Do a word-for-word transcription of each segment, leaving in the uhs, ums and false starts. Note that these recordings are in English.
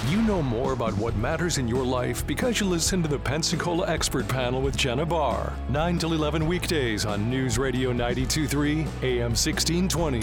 You know more about what matters in your life because you listen to the Pensacola Expert Panel with Jenna Barr. nine till eleven weekdays on News Radio ninety-two point three, A M sixteen twenty.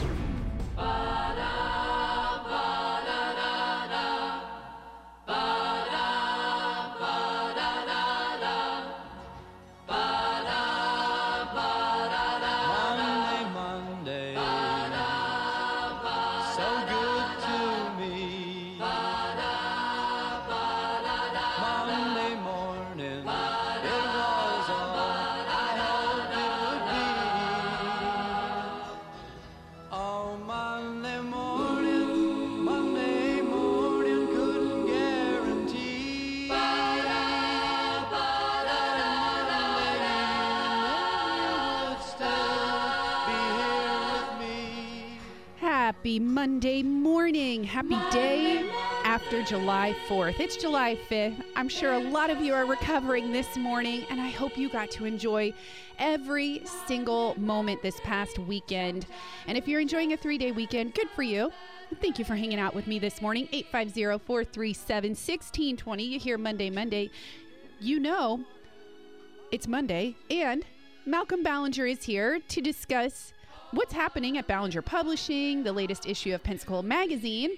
Happy Monday morning. Happy day after July fourth. It's July fifth. I'm sure a lot of you are recovering this morning, and I hope you got to enjoy every single moment this past weekend. And if you're enjoying a three-day weekend, good for you. Thank you for hanging out with me this morning. eight five zero, four three seven, one six two zero. You hear Monday, Monday. You know it's Monday, and Malcolm Ballinger is here to discuss what's happening at Ballinger Publishing, the latest issue of Pensacola Magazine.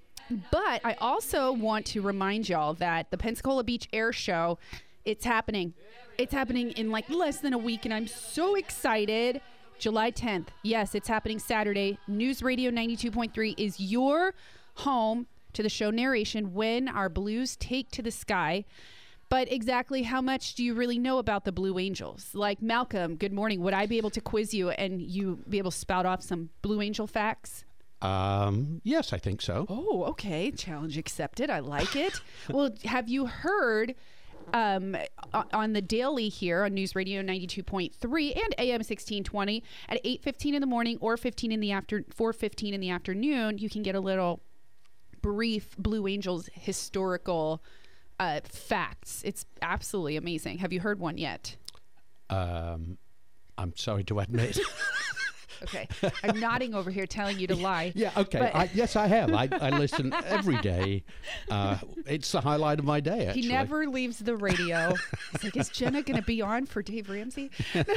But I also want to remind y'all that the Pensacola Beach Air Show, it's happening. It's happening in like less than a week, and I'm so excited. July tenth. Yes, it's happening Saturday. News Radio ninety-two point three is your home to the show narration when our Blues take to the sky. But exactly how much do you really know about the Blue Angels? Like, Malcolm, good morning. Would I be able to quiz you and you be able to spout off some Blue Angel facts? Um, yes, I think so. Oh, okay. Challenge accepted. I like it. Well, have you heard um, on the daily here on News Radio ninety-two point three and A M sixteen twenty at eight fifteen in the morning or fifteen in the after four fifteen in the afternoon, you can get a little brief Blue Angels historical Uh, facts. It's absolutely amazing. Have you heard one yet? Um, I'm sorry to admit. Okay. I'm nodding over here telling you to lie. Yeah, okay. But I, yes, I have. I, I listen every day. Uh, it's the highlight of my day, actually. He never leaves the radio. He's like, is Jenna going to be on for Dave Ramsey?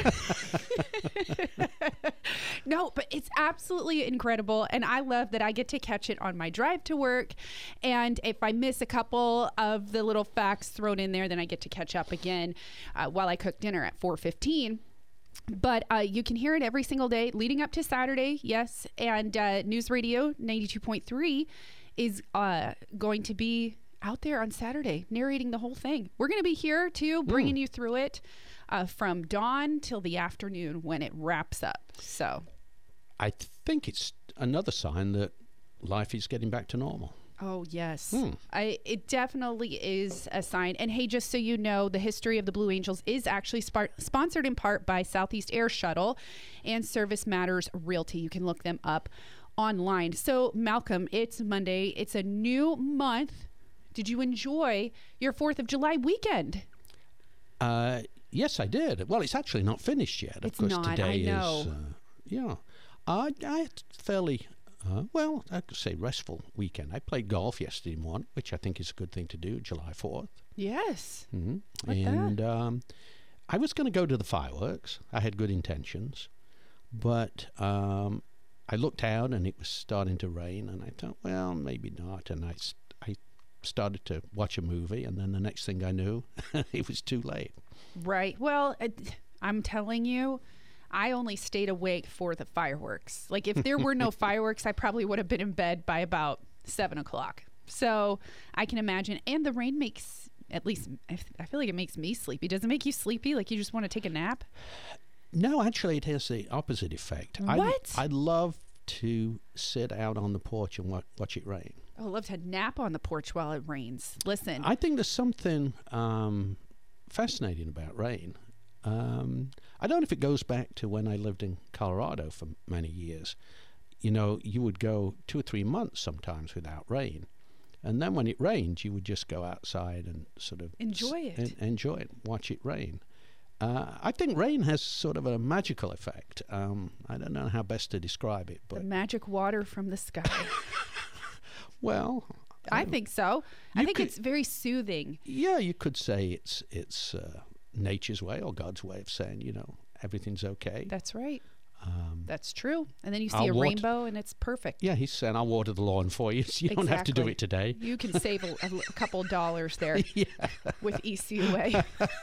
No, but it's absolutely incredible. And I love that I get to catch it on my drive to work. And if I miss a couple of the little facts thrown in there, then I get to catch up again uh, while I cook dinner at four fifteen. But uh, you can hear it every single day leading up to Saturday, yes. And uh, News Radio ninety-two point three is uh, going to be out there on Saturday narrating the whole thing. We're going to be here, too, bringing mm. you through it uh, from dawn till the afternoon when it wraps up. So I think it's another sign that life is getting back to normal. Oh, yes. Hmm. I, it definitely is a sign. And hey, just so you know, the history of the Blue Angels is actually sp- sponsored in part by Southeast Air Shuttle and Service Matters Realty. You can look them up online. So, Malcolm, it's Monday. It's a new month. Did you enjoy your fourth of July weekend? Uh, yes, I did. Well, it's actually not finished yet. Of it's course, not. today I know. is. Uh, yeah. I, I had fairly. Uh, well, I could say restful weekend. I played golf yesterday morning, which I think is a good thing to do, July fourth. Yes. Mm-hmm. Like and that. Um, I was going to go to the fireworks. I had good intentions. But um, I looked out and it was starting to rain. And I thought, well, maybe not. And I, I started to watch a movie. And then the next thing I knew, it was too late. Right. Well, I'm telling you, I only stayed awake for the fireworks. Like, if there were no fireworks, I probably would have been in bed by about seven o'clock. So I can imagine. And the rain makes, at least, I feel like it makes me sleepy. Does it make you sleepy? Like you just want to take a nap? No, actually, it has the opposite effect. What? I, I love to sit out on the porch and watch, watch it rain. Oh, I love to nap on the porch while it rains. Listen. I think there's something um, fascinating about rain. Um, I don't know if it goes back to when I lived in Colorado for many years. You know, you would go two or three months sometimes without rain. And then when it rained, you would just go outside and sort of enjoy it. En- enjoy it, watch it rain. Uh, I think rain has sort of a magical effect. Um, I don't know how best to describe it, but the magic water from the sky. Well, I think so. I You think could- it's very soothing. Yeah, you could say it's it's uh, nature's way or God's way of saying, you know, everything's okay. That's right. Um, That's true. And then you see I'll a water- rainbow and it's perfect. yeah, he's saying, I'll water the lawn for you. So you don't have to do Exactly. it today. You can save a, a l- a couple of dollars there Yeah. with E C U A.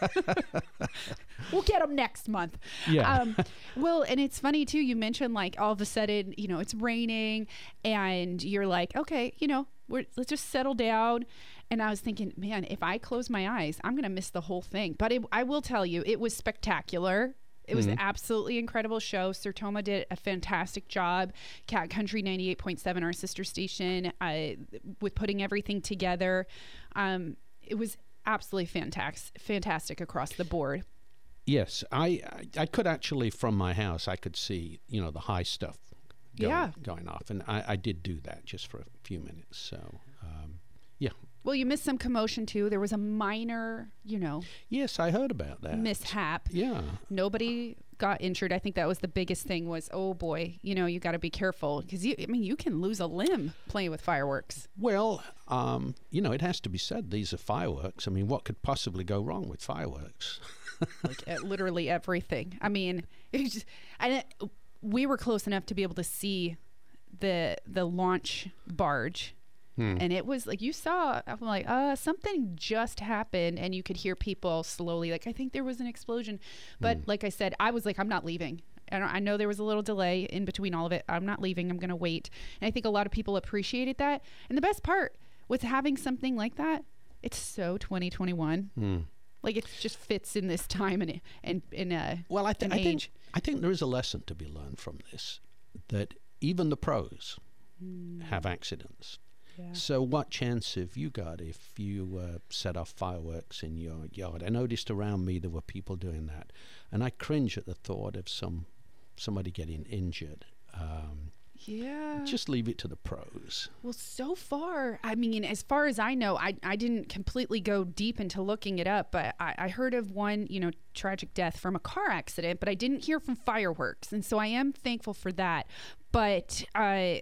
We'll get them next month. Yeah. Um, well, and it's funny too. You mentioned like all of a sudden, you know, it's raining, and you're like, okay, you know, we're let's just settle down. And I was thinking, man, if I close my eyes, I'm gonna miss the whole thing. But it, I will tell you, it was spectacular. It was an absolutely incredible show. Sertoma did a fantastic job. Cat Country ninety-eight point seven, our sister station, uh, with putting everything together. Um, it was absolutely fantastic, fantastic across the board. Yes, I, I I could actually, from my house, I could see, you know, the high stuff going, Yeah. going off. And I, I did do that just for a few minutes. So, um, yeah. Well, you missed some commotion too. There was a minor, you know, Yes, I heard about that. mishap. Yeah. Nobody got injured. I think that was the biggest thing was, oh boy, you know, you got to be careful because you, I mean, you can lose a limb playing with fireworks. Well, um, you know, it has to be said, these are fireworks. I mean, what could possibly go wrong with fireworks? Like uh, literally everything. I mean, it was just, I, we were close enough to be able to see the the launch barge. Hmm. And it was like you saw, I'm like, uh, something just happened, and you could hear people slowly, like, I think there was an explosion. But Hmm. like I said, I was like, I'm not leaving. And I know there was a little delay in between all of it. I'm not leaving. I'm going to wait. And I think a lot of people appreciated that. And the best part with having something like that, it's so twenty twenty-one. Hmm. Like it just fits in this time and and in uh, Well, I, th- an I think age. I think there is a lesson to be learned from this, that even the pros have accidents. Yeah. So what chance have you got if you uh, set off fireworks in your yard? I noticed around me there were people doing that, and I cringe at the thought of some somebody getting injured. Um, Yeah. just leave it to the pros. Well, so far, I mean, as far as I know, I, I didn't completely go deep into looking it up, but I, I heard of one, you know, tragic death from a car accident, but I didn't hear from fireworks. And so I am thankful for that. But, uh,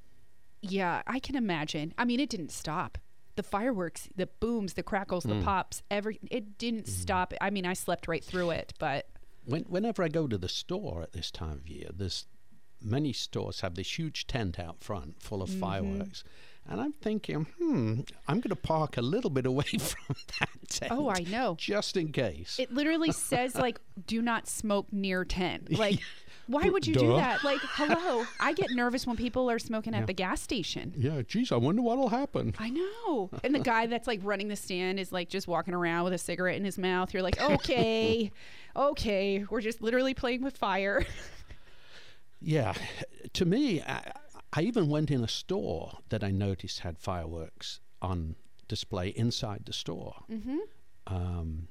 yeah, I can imagine. I mean, it didn't stop. The fireworks, the booms, the crackles, the pops, every it didn't stop. I mean, I slept right through it, but When, whenever I go to the store at this time of year, there's many stores have this huge tent out front full of fireworks. And I'm thinking, hmm, I'm going to park a little bit away from that tent. oh, I know. Just in case. It literally says, like, do not smoke near tent. Like, why would you do Duh. that? Like, hello. I get nervous when people are smoking at Yeah. the gas station. Yeah, geez, I wonder what'll happen. I know. And the guy that's like running the stand is like just walking around with a cigarette in his mouth. You're like, okay, okay. We're just literally playing with fire. Yeah, to me, I, I even went in a store that I noticed had fireworks on display inside the store. Mm-hmm. Um,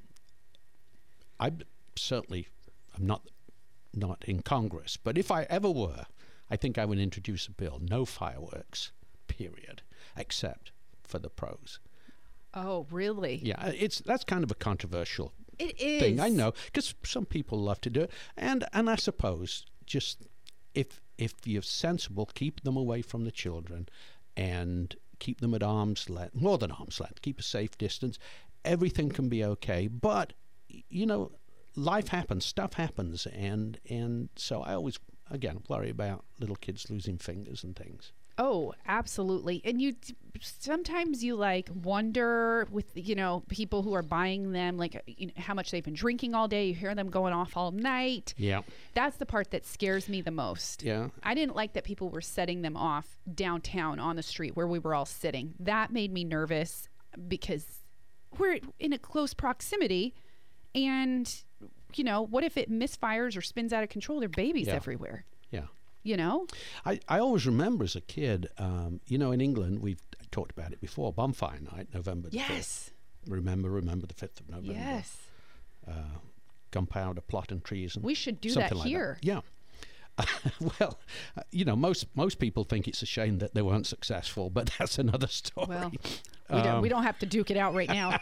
I certainly am not not in Congress, but if I ever were, I think I would introduce a bill: no fireworks, period, except for the pros. Oh, really? Yeah, it's that's kind of a controversial It is. thing, I know, because some people love to do it, and and I suppose just if if you're sensible, keep them away from the children, and keep them at arm's length, more than arm's length, keep a safe distance. Everything can be okay, but y- you know, life happens, stuff happens, and and so I always again worry about little kids losing fingers and things. Oh, absolutely. And you sometimes you like wonder with, you know, people who are buying them, like, you know, how much they've been drinking all day. You hear them going off all night. Yeah, That's the part that scares me the most. yeah. I didn't like that people were setting them off downtown on the street where we were all sitting. That made me nervous because we're in a close proximity, and, you know, what if it misfires or spins out of control? There are babies Yeah. everywhere, Yeah. you know? I, I always remember as a kid, um, you know, in England, we've talked about it before, bonfire night, November the fifth. Yes. Remember, remember the fifth of November. Yes. Uh, gunpowder, plot and treason. We should do something that like here. Yeah. well, uh, you know, most most people think it's a shame that they weren't successful, but that's another story. Well, we, don't, we Um, don't have to duke it out right now.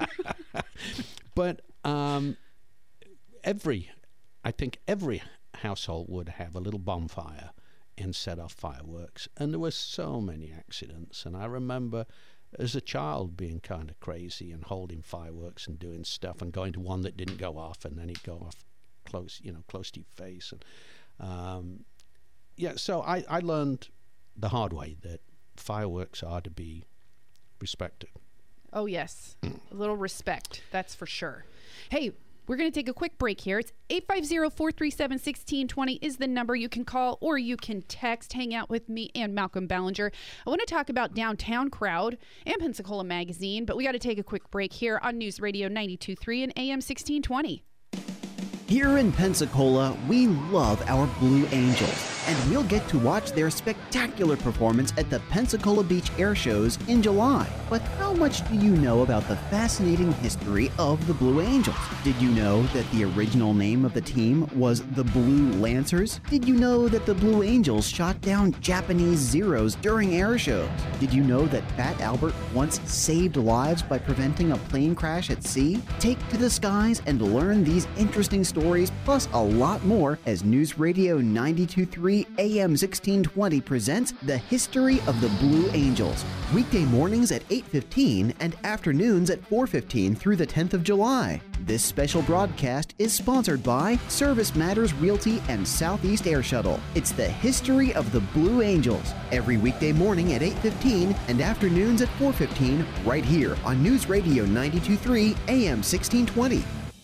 But um, every, I think every household would have a little bonfire and set off fireworks. And there were so many accidents. And I remember as a child being kind of crazy and holding fireworks and doing stuff and going to one that didn't go off and then it'd go off close, you know, close to your face. And um, yeah, so I, I learned the hard way that fireworks are to be respected. Oh, yes. A little respect, that's for sure. Hey, we're going to take a quick break here. It's eight five zero, four three seven, one six two zero is the number you can call or you can text. Hang out with me and Malcolm Ballinger. I want to talk about Downtown Crowd and Pensacola Magazine, but we got to take a quick break here on News Radio ninety-two point three and A M sixteen twenty. Here in Pensacola, we love our Blue Angels, and we'll get to watch their spectacular performance at the Pensacola Beach Air Shows in July. But how much do you know about the fascinating history of the Blue Angels? Did you know that the original name of the team was the Blue Lancers? Did you know that the Blue Angels shot down Japanese Zeros during air shows? Did you know that Fat Albert once saved lives by preventing a plane crash at sea? Take to the skies and learn these interesting stories. Stories, plus a lot more, as News Radio ninety-two point three A M sixteen twenty presents The History of the Blue Angels. Weekday mornings at eight fifteen and afternoons at four fifteen through the tenth of July. This special broadcast is sponsored by Service Matters Realty and Southeast Air Shuttle. It's The History of the Blue Angels. Every weekday morning at eight fifteen and afternoons at four fifteen, right here on News Radio ninety-two point three A M sixteen twenty.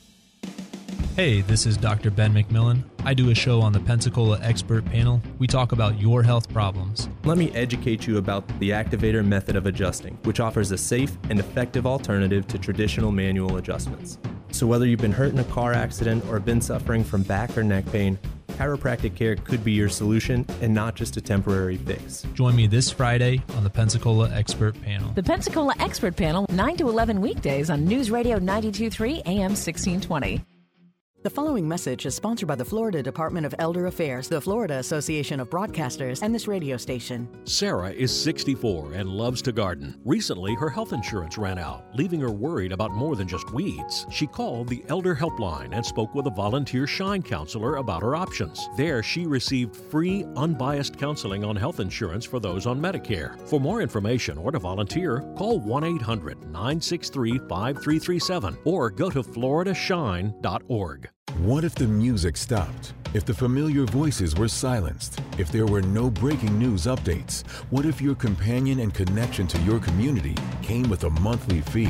Hey, this is Doctor Ben McMillan. I do a show on the Pensacola Expert Panel. We talk about your health problems. Let me educate you about the Activator method of adjusting, which offers a safe and effective alternative to traditional manual adjustments. So whether you've been hurt in a car accident or been suffering from back or neck pain, chiropractic care could be your solution and not just a temporary fix. Join me this Friday on the Pensacola Expert Panel. The Pensacola Expert Panel, nine to eleven weekdays on News Radio ninety-two point three A M sixteen twenty. The following message is sponsored by the Florida Department of Elder Affairs, the Florida Association of Broadcasters, and this radio station. Sarah is sixty-four and loves to garden. Recently, her health insurance ran out, leaving her worried about more than just weeds. She called the Elder Helpline and spoke with a volunteer Shine counselor about her options. There, she received free, unbiased counseling on health insurance for those on Medicare. For more information or to volunteer, call one eight hundred, nine six three, five three three seven or go to florida shine dot org. What if the music stopped? If the familiar voices were silenced? If there were no breaking news updates? What if your companion and connection to your community came with a monthly fee?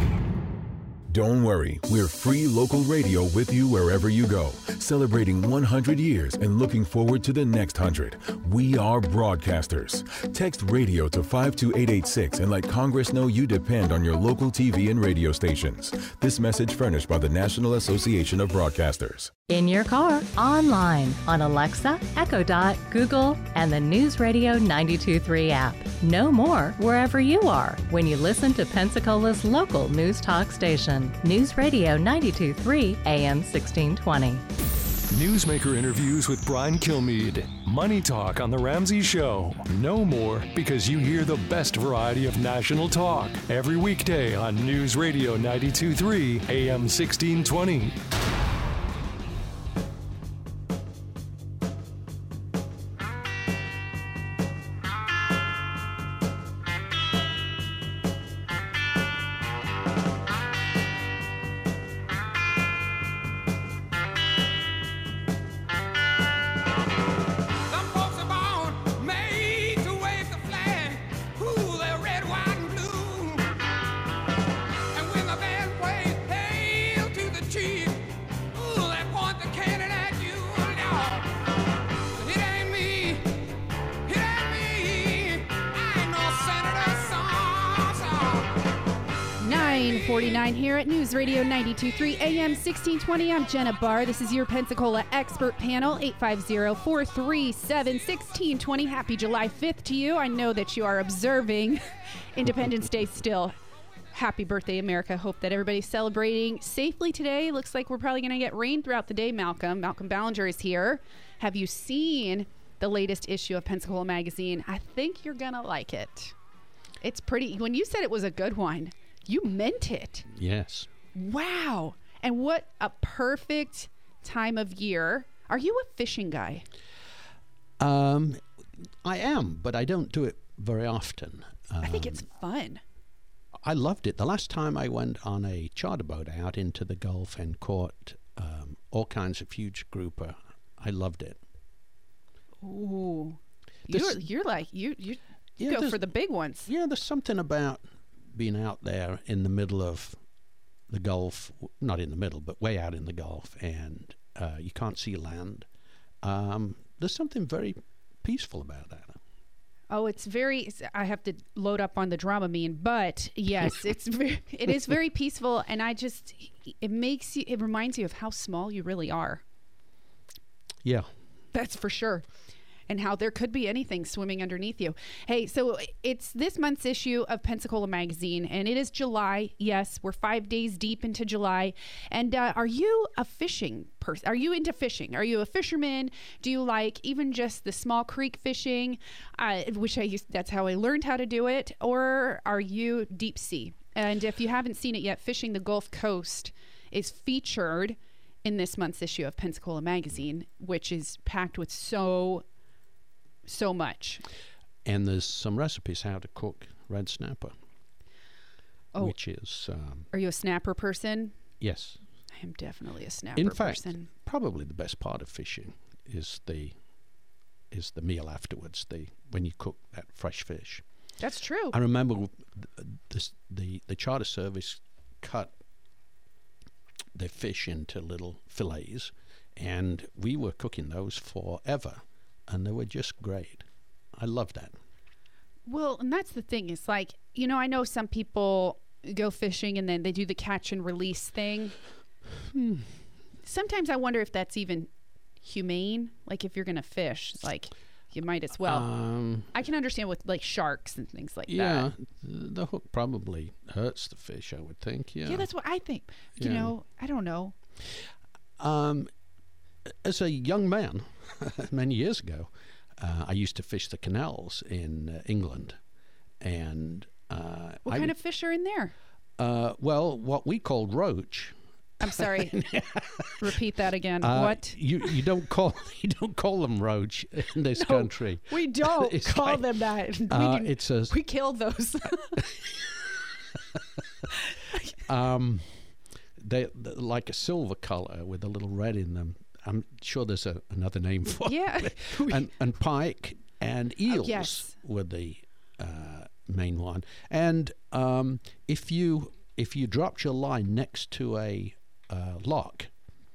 Don't worry, we're free local radio with you wherever you go, celebrating one hundred years and looking forward to the next one hundred. We are broadcasters. Text radio to five two eight eight six and let Congress know you depend on your local T V and radio stations. This message furnished by the National Association of Broadcasters. In your car, online, on Alexa, Echo Dot, Google, and the News Radio ninety-two point three app. Know more wherever you are when you listen to Pensacola's local news talk station. News Radio ninety-two point three A M sixteen twenty. Newsmaker interviews with Brian Kilmeade. Money Talk on The Ramsey Show. Know more because you hear the best variety of national talk every weekday on News Radio ninety-two point three A M sixteen twenty. forty-nine here at News Radio ninety-two point three A M sixteen twenty. I'm Jenna Barr. This is your Pensacola Expert Panel, eight five zero, four three seven, one six two zero. Happy July fifth to you. I know that you are observing Independence Day still. Happy birthday, America. Hope that everybody's celebrating safely today. Looks like we're probably going to get rain throughout the day, Malcolm. Malcolm Ballinger is here. Have you seen the latest issue of Pensacola Magazine? I think you're going to like it. It's pretty. When you said it was a good one, you meant it. Yes. Wow. And what a perfect time of year. Are you a fishing guy? Um, I am, but I don't do it very often. Um, I think it's fun. I loved it. The last time I went on a charter boat out into the Gulf and caught um, all kinds of huge grouper, I loved it. Ooh, This- you're you're like you you, you Yeah, go there's- for the big ones. Yeah, there's something about being out there in the middle of the Gulf, w- not in the middle, but way out in the Gulf, and uh, you can't see land. Um, there's something very peaceful about that. Oh, it's very. it's- I have to load up on the Dramamine, but yes, it's very, it is very peaceful, and I just it makes you. It reminds you of how small you really are. Yeah. That's for sure. And how there could be anything swimming underneath you. Hey, so it's this month's issue of Pensacola Magazine, and it is July. Yes, we're five days deep into July. And uh, are you a fishing person? Are you into fishing? Are you a fisherman? Do you like even just the small creek fishing, uh, which I used, that's how I learned how to do it? Or are you deep sea? And if you haven't seen it yet, Fishing the Gulf Coast is featured in this month's issue of Pensacola Magazine, which is packed with so so much. And there's some recipes how to cook red snapper, Oh. which is um, Are you a snapper person? yes. I am definitely a snapper In fact, person. probably the best part of fishing is the is the meal afterwards. The when you cook that fresh fish. That's true. I remember th- this, the the charter service cut the fish into little fillets, and we were cooking those forever, and they were just great. I love that. Well, and that's the thing. It's like, you know, I know some people go fishing and then they do the catch and release thing. Hmm. Sometimes I wonder if that's even humane. Like if you're going to fish, like you might as well. Um, I can understand with like sharks and things like yeah, that. th- the hook probably hurts the fish, I would think. Yeah. Yeah, that's what I think. You Yeah. know, I don't know. Um, as a young man, many years ago, uh, I used to fish the canals in uh, England, and uh, What I kind would- of fish are in there? Uh, well, what we called roach. I'm sorry. Repeat that again. Uh, What? you you don't call you don't call them roach in this No, country. We don't It's call like- them that. We, Uh, do- it's a we killed those. um, they they're like a silver color with a little red in them. I'm sure there's a, another name for Yeah. it. and and pike and eels yes. were the uh, main one. And um, if you if you dropped your line next to a uh, lock,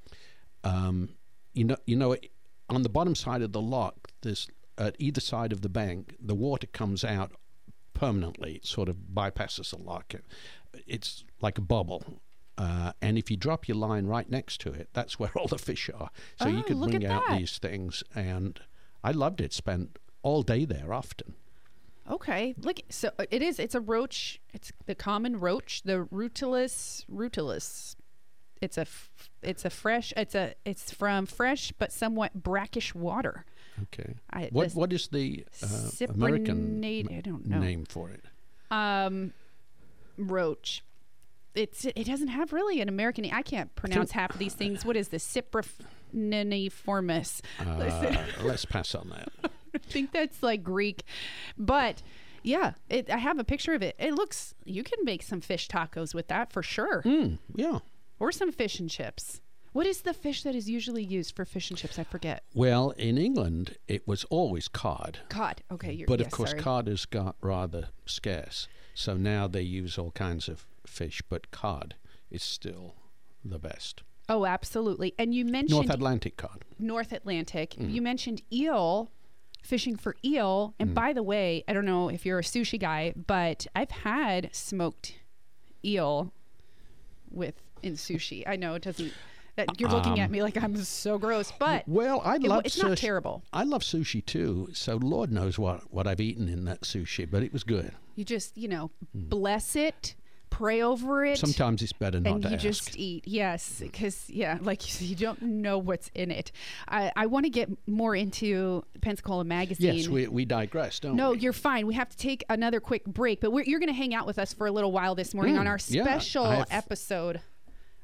um, you know you know on the bottom side of the lock, there's at either side of the bank, the water comes out permanently. It sort of bypasses the lock. It's like a bubble. Uh, and if you drop your line right next to it, that's where all the fish are. So you Oh, could look bring at out that. these things. And I loved it. Spent all day there often. Okay. Look, so uh, it is. It's a roach. It's the common roach, the Rutilus rutilus. It's a. F- it's a fresh. It's a. It's from fresh but somewhat brackish water. Okay. I, What this What is the uh, American Cyprinate- m- I don't know. name for it? Um, roach. It's. It doesn't have really an American name. I can't pronounce half of these things. What is this? Cypriniformis. Uh, let's pass on that. I think that's like Greek, but yeah, it, I have a picture of it. It looks, you can make some fish tacos with that for sure. Mm, yeah. Or some fish and chips. What is the fish that is usually used for fish and chips? I forget. Well, in England, it was always cod. Cod. Okay. You're, But yes, of course, sorry. cod has got rather scarce. So now they use all kinds of fish, but cod is still the best. Oh, absolutely. And you mentioned North Atlantic cod. North Atlantic. Mm. You mentioned eel, fishing for eel. And Mm. by the way, I don't know if you're a sushi guy, but I've had smoked eel with in sushi. I know it doesn't. That you're looking Um, at me like I'm so gross, but well, I it- love it's not sushi. terrible. I love sushi too. So Lord knows what what I've eaten in that sushi, but it was good. You just, you know, bless it, pray over it. Sometimes it's better not and to you ask. just eat. Yes, because yeah, like you said, you don't know what's in it. I, I want to get more into Pensacola Magazine. Yes, we we digress, don't No, we? you're fine. We have to take another quick break, but we're, you're going to hang out with us for a little while this morning Mm, on our yeah, special I've- episode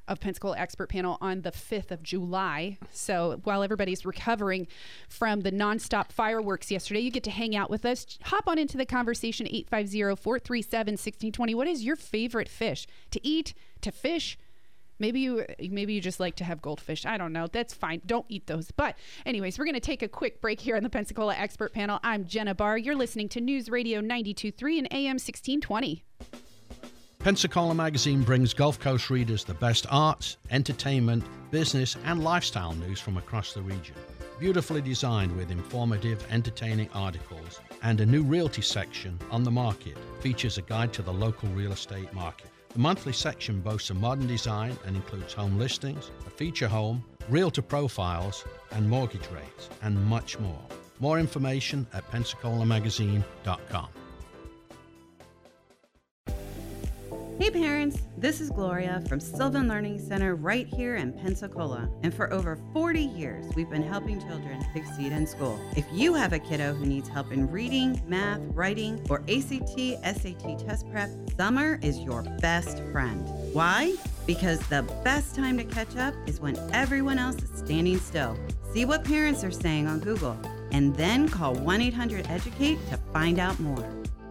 of Pensacola Expert Panel on the fifth of July. So while everybody's recovering from the nonstop fireworks yesterday, you get to hang out with us. Hop on into the conversation, eight five zero, four three seven, one six two zero. What is your favorite fish to eat, to fish? Maybe you maybe you just like to have goldfish. I don't know. That's fine. Don't eat those. But anyways, we're going to take a quick break here on the Pensacola Expert Panel. I'm Jenna Barr. You're listening to News Radio ninety-two point three and A M sixteen twenty. Pensacola Magazine brings Gulf Coast readers the best arts, entertainment, business, and lifestyle news from across the region. Beautifully designed with informative, entertaining articles and a new realty section on the market features a guide to the local real estate market. The monthly section boasts a modern design and includes home listings, a feature home, realtor profiles, and mortgage rates, and much more. More information at pensacola magazine dot com. Hey parents, this is Gloria from Sylvan Learning Center right here in Pensacola. And for over forty years, we've been helping children succeed in school. If you have a kiddo who needs help in reading, math, writing, or A C T, S A T test prep, summer is your best friend. Why? Because the best time to catch up is when everyone else is standing still. See what parents are saying on Google, and then call one eight hundred educate to find out more.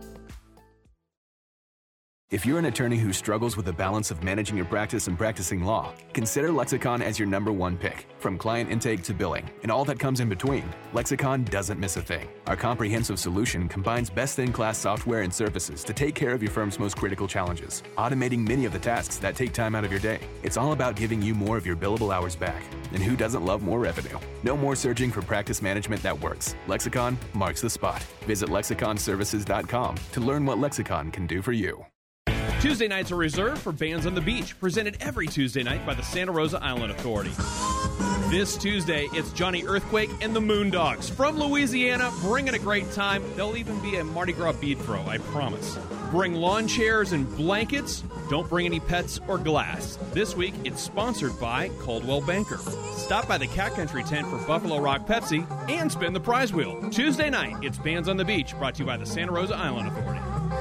If you're an attorney who struggles with the balance of managing your practice and practicing law, consider Lexicon as your number one pick. From client intake to billing and all that comes in between, Lexicon doesn't miss a thing. Our comprehensive solution combines best-in-class software and services to take care of your firm's most critical challenges, automating many of the tasks that take time out of your day. It's all about giving you more of your billable hours back. And who doesn't love more revenue? No more searching for practice management that works. Lexicon marks the spot. Visit lexicon services dot com to learn what Lexicon can do for you. Tuesday nights are reserved for Bands on the Beach, presented every Tuesday night by the Santa Rosa Island Authority. This Tuesday, it's Johnny Earthquake and the Moondogs from Louisiana, bringing a great time. There'll even be a Mardi Gras bead throw, I promise. Bring lawn chairs and blankets. Don't bring any pets or glass. This week, it's sponsored by Coldwell Banker. Stop by the Cat Country tent for Buffalo Rock Pepsi and spin the prize wheel. Tuesday night, it's Bands on the Beach, brought to you by the Santa Rosa Island Authority.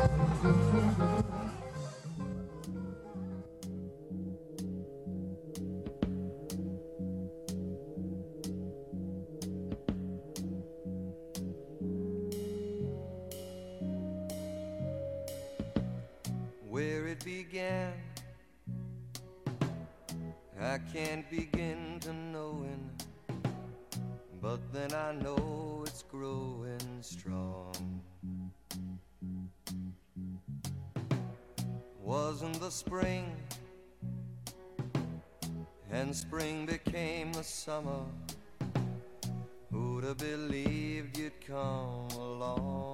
Began, I can't begin to knowing, but then I know it's growing strong. Wasn't the spring, and spring became the summer. Who'd have believed you'd come along?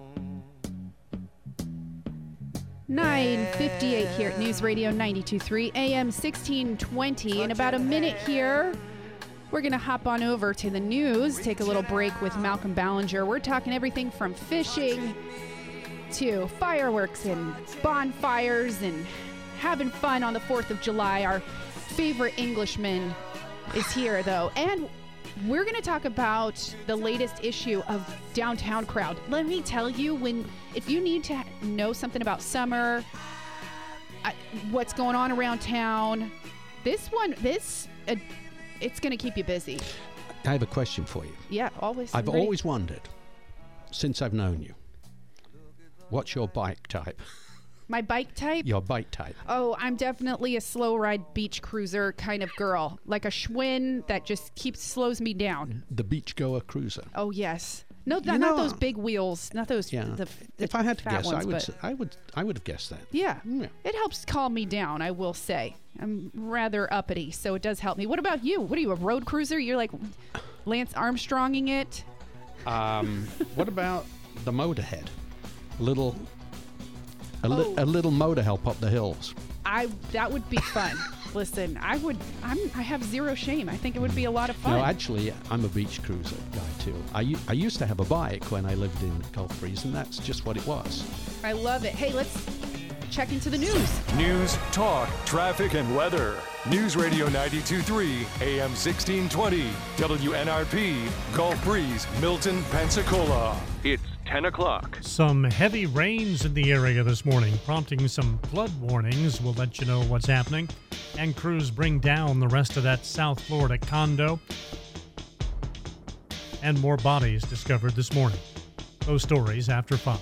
nine fifty-eight here at News Radio ninety-two point three, A M sixteen twenty. In about a minute here, we're going to hop on over to the news, take a little break with Malcolm Ballinger. We're talking everything from fishing to fireworks and bonfires and having fun on the fourth of July. Our favorite Englishman is here, though. And we're going to talk about the latest issue of Downtown Crowd. Let me tell you, when if you need to know something about summer, uh, what's going on around town, this one, this, uh, it's going to keep you busy. I have a question for you. Yeah, always. I've ready. always wondered, since I've known you, what's your bike type? My bike type? Your bike type. Oh, I'm definitely a slow ride beach cruiser kind of girl. Like a Schwinn that just keeps, slows me down. The beachgoer cruiser. Oh, yes. No, th- You not know- those big wheels. Not those. Yeah. The, the if I had to fat guess, ones, I would, but- s- I would, I would have guessed that. Yeah. Yeah. It helps calm me down, I will say. I'm rather uppity, so it does help me. What about you? What are you, a road cruiser? You're like Lance Armstronging it? Um, what about the motorhead? Little, a, li- Oh. a little motor help up the hills. I that would be fun. Listen, I would. I'm. I have zero shame. I think it would be a lot of fun. No, actually, I'm a beach cruiser guy too. I, u- I used to have a bike when I lived in Gulf Breeze, and that's just what it was. I love it. Hey, let's check into the news. News, talk, traffic, and weather. News Radio ninety-two point three, A M sixteen twenty, W N R P, Gulf Breeze, Milton, Pensacola. It's ten o'clock. Some heavy rains in the area this morning, prompting some flood warnings. We'll let you know what's happening. and crews bring down the rest of that South Florida condo. And more bodies discovered this morning. Those stories after Fox.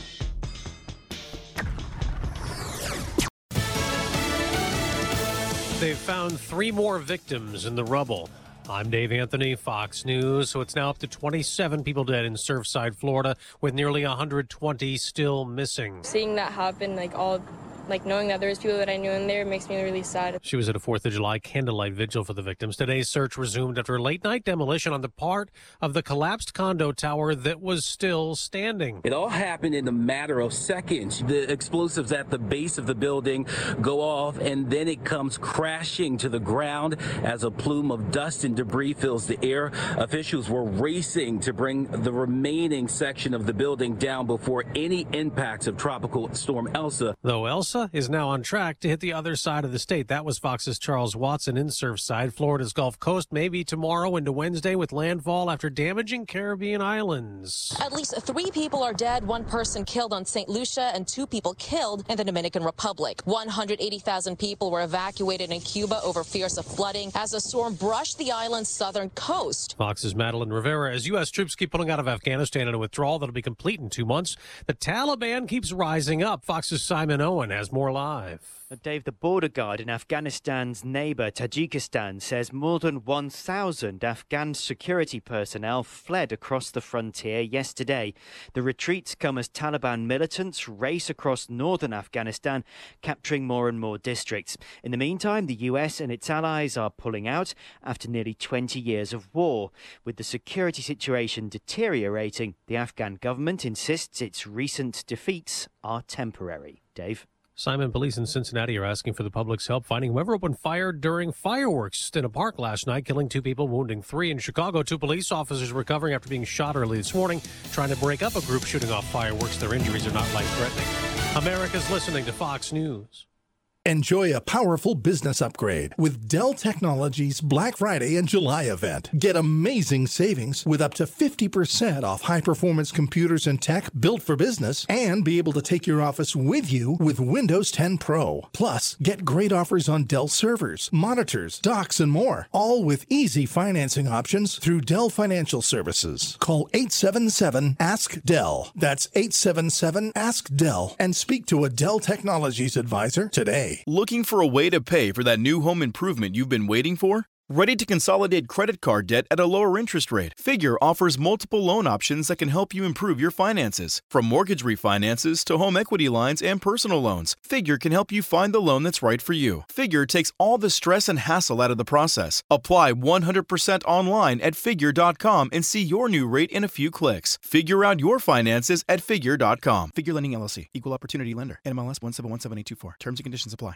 They've found three more victims in the rubble. I'm Dave Anthony, Fox News. So it's now up to twenty-seven people dead in Surfside, Florida, with nearly one hundred twenty still missing. Seeing that happen, like all, like knowing that there's people that I knew in there makes me really sad. She was at a fourth of July candlelight vigil for the victims. Today's search resumed after a late-night demolition on the part of the collapsed condo tower that was still standing. It all happened in a matter of seconds. The explosives at the base of the building go off, and then it comes crashing to the ground as a plume of dust and debris fills the air. Officials were racing to bring the remaining section of the building down before any impacts of Tropical Storm Elsa. Though Elsa is now on track to hit the other side of the state. That was Fox's Charles Watson in Surfside. Florida's Gulf Coast may be tomorrow into Wednesday with landfall after damaging Caribbean islands. At least three people are dead, one person killed on Saint Lucia, and two people killed in the Dominican Republic. one hundred eighty thousand people were evacuated in Cuba over fears of flooding as the storm brushed the island's southern coast. Fox's Madeline Rivera. As U S troops keep pulling out of Afghanistan in a withdrawal that'll be complete in two months, the Taliban keeps rising up. Fox's Simon Owen has more live. Dave, the border guard in Afghanistan's neighbour, Tajikistan, says more than one thousand Afghan security personnel fled across the frontier yesterday. The retreats come as Taliban militants race across northern Afghanistan, capturing more and more districts. In the meantime, the U S and its allies are pulling out after nearly twenty years of war. With the security situation deteriorating, the Afghan government insists its recent defeats are temporary. Dave? Simon, police in Cincinnati are asking for the public's help finding whoever opened fire during fireworks in a park last night, killing two people, wounding three. In Chicago, two police officers recovering after being shot early this morning, trying to break up a group shooting off fireworks. Their injuries are not life-threatening. America's listening to Fox News. Enjoy a powerful business upgrade with Dell Technologies Black Friday and July event. Get amazing savings with up to fifty percent off high-performance computers and tech built for business, and be able to take your office with you with Windows ten Pro. Plus, get great offers on Dell servers, monitors, docks, and more, all with easy financing options through Dell Financial Services. Call eight seven seven, ask Dell. That's eight seven seven, ask Dell, and speak to a Dell Technologies advisor today. Looking for a way to pay for that new home improvement you've been waiting for? Ready to consolidate credit card debt at a lower interest rate? Figure offers multiple loan options that can help you improve your finances. From mortgage refinances to home equity lines and personal loans, Figure can help you find the loan that's right for you. Figure takes all the stress and hassle out of the process. Apply one hundred percent online at figure dot com and see your new rate in a few clicks. Figure out your finances at figure dot com. Figure Lending L L C, Equal Opportunity Lender, N M L S one seven one seven eight two four. Terms and conditions apply.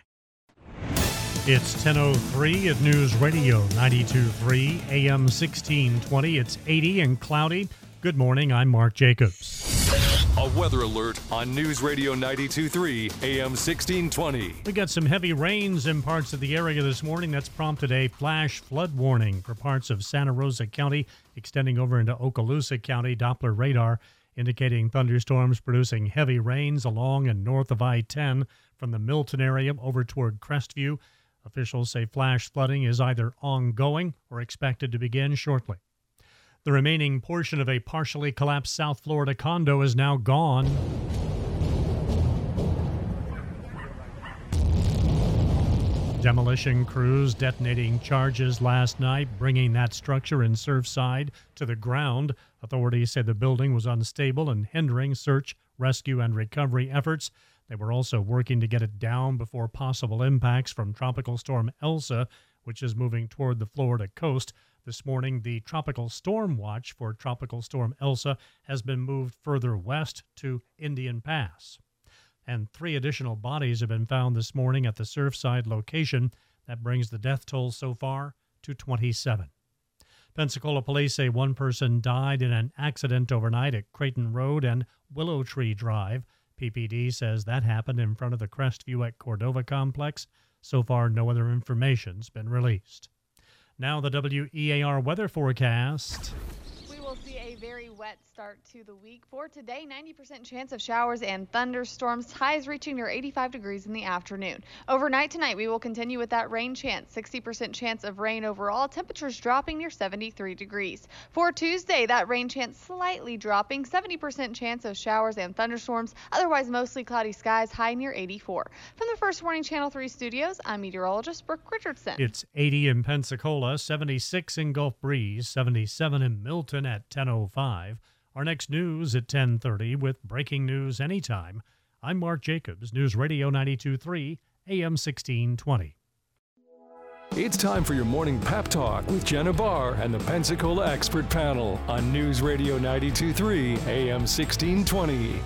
It's ten oh three at News Radio ninety-two point three, A M sixteen twenty. It's eighty and cloudy. Good morning, I'm Mark Jacobs. A weather alert on News Radio ninety-two point three, A M sixteen twenty. We got some heavy rains in parts of the area this morning. That's prompted a flash flood warning for parts of Santa Rosa County, extending over into Okaloosa County. Doppler radar indicating thunderstorms producing heavy rains along and north of I ten from the Milton area over toward Crestview. Officials say flash flooding is either ongoing or expected to begin shortly. The remaining portion of a partially collapsed South Florida condo is now gone. Demolition crews detonating charges last night, bringing that structure in Surfside to the ground. Authorities say the building was unstable and hindering search, rescue, and recovery efforts. They were also working to get it down before possible impacts from Tropical Storm Elsa, which is moving toward the Florida coast. This morning, the Tropical Storm Watch for Tropical Storm Elsa has been moved further west to Indian Pass. And three additional bodies have been found this morning at the Surfside location. That brings the death toll so far to twenty-seven. Pensacola police say one person died in an accident overnight at Creighton Road and Willow Tree Drive. P P D says that happened in front of the Crestview at Cordova complex. So far, no other information's been released. Now the W E A R weather forecast. We will see a very wet start to the week. For today, ninety percent chance of showers and thunderstorms, highs reaching near eighty-five degrees in the afternoon. Overnight tonight, we will continue with that rain chance. sixty percent chance of rain overall, temperatures dropping near seventy-three degrees. For Tuesday, that rain chance slightly dropping, seventy percent chance of showers and thunderstorms, otherwise mostly cloudy skies, high near eighty-four. From the First Warning Channel three studios, I'm meteorologist Brooke Richardson. It's eighty in Pensacola, seventy-six in Gulf Breeze, seventy-seven in Milton at ten oh five. Our next news at ten thirty with breaking news anytime. I'm Mark Jacobs, News Radio ninety-two point three, A M sixteen twenty. It's time for your morning pep talk with Jenna Barr and the Pensacola Expert Panel on News Radio ninety-two point three, A M sixteen twenty.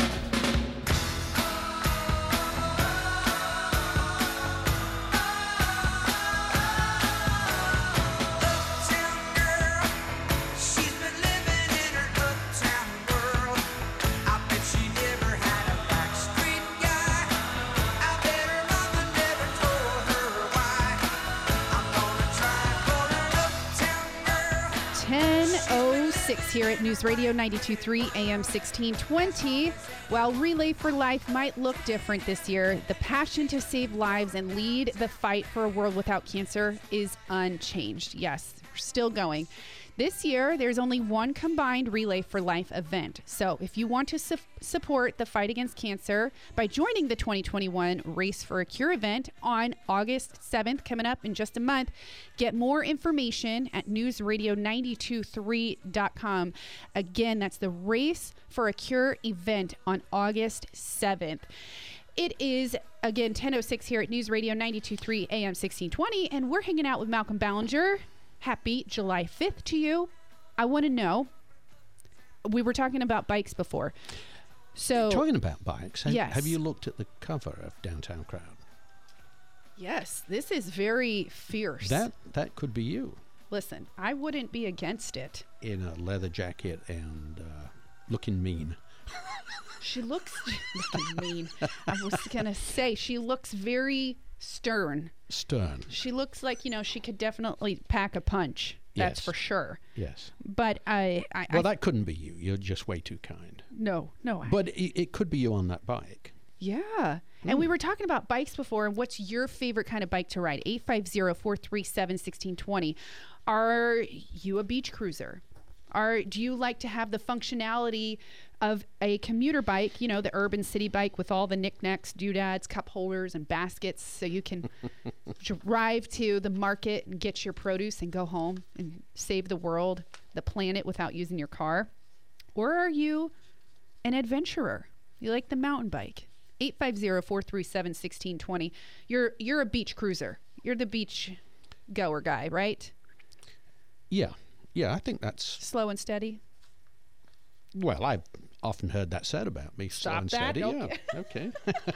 Here at News Radio ninety-two point three, A M sixteen twenty. While Relay for Life might look different this year, the passion to save lives and lead the fight for a world without cancer is unchanged. Yes, we're still going. This year, there's only one combined Relay for Life event. So if you want to su- support the fight against cancer by joining the twenty twenty-one Race for a Cure event on August seventh, coming up in just a month, get more information at news radio nine two three dot com. Again, that's the Race for a Cure event on August seventh. It is, again, ten oh six here at News Radio ninety-two point three, A M sixteen twenty, and we're hanging out with Malcolm Ballinger. Happy July fifth to you. I want to know, we were talking about bikes before. So talking about bikes, have, yes. have you looked at the cover of Downtown Crowd? Yes, this is very fierce. That that could be you. Listen, I wouldn't be against it. In a leather jacket and uh, looking mean. She looks looking mean. I was going to say, she looks very stern. Stern. She looks like, you know, she could definitely pack a punch. That's yes. for sure. Yes. But I... I well, I, that couldn't be you. You're just way too kind. No, no. I, but it, it could be you on that bike. Yeah. Mm. And we were talking about bikes before. And what's your favorite kind of bike to ride? eight five zero, four three seven, one six two zero. Are you a beach cruiser? Are, do you like to have the functionality of a commuter bike, you know, the urban city bike with all the knickknacks, doodads, cup holders, and baskets so you can drive to the market and get your produce and go home and save the world, the planet without using your car? Or are you an adventurer? You like the mountain bike? eight five zero, four three seven, one six two zero. You're, you're a beach cruiser. You're the beach goer guy, right? Yeah. Yeah, I think that's... Slow and steady? Well, I've often heard that said about me. Slow Stop and that. steady. Okay. Yeah, okay.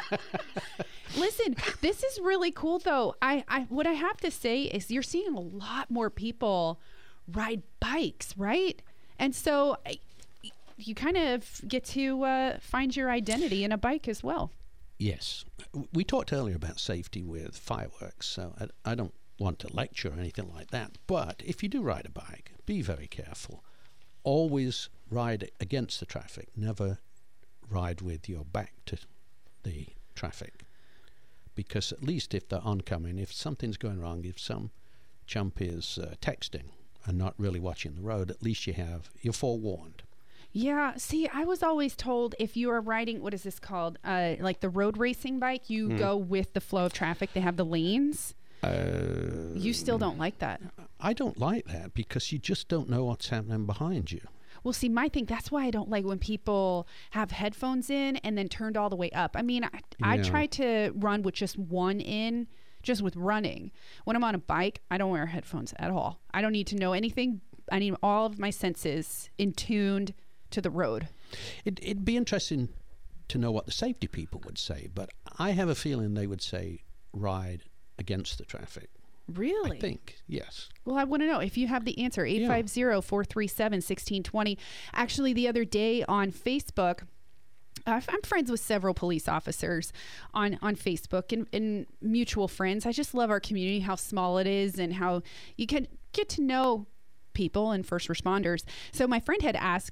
Listen, this is really cool, though. I, I what I have to say is you're seeing a lot more people ride bikes, right? And so I, you kind of get to uh, find your identity in a bike as well. Yes. We talked earlier about safety with fireworks, so I, I don't want to lecture or anything like that. But if you do ride a bike, be very careful. Always ride against the traffic. Never ride with your back to the traffic. Because at least if they're oncoming, if something's going wrong, if some chump is uh, texting and not really watching the road, at least you have, you're forewarned. Yeah, see, I was always told if you are riding, what is this called? Uh, like the road racing bike, you mm. go with the flow of traffic. They have the lanes. Uh, you still don't like that? I don't like that because you just don't know what's happening behind you. Well, see, my thing, that's why I don't like when people have headphones in and then turned all the way up. I mean, I, yeah. I try to run with just one in, just with running. When I'm on a bike, I don't wear headphones at all. I don't need to know anything. I need all of my senses in tuned to the road. It, it'd be interesting to know what the safety people would say, but I have a feeling they would say ride against the traffic. Really? I think, yes. Well, I want to know if you have the answer. eight five zero, four three seven, one six two zero. Actually, the other day on Facebook, uh, I'm friends with several police officers on, on Facebook and, and mutual friends. I just love our community, how small it is and how you can get to know people and first responders. So my friend had asked,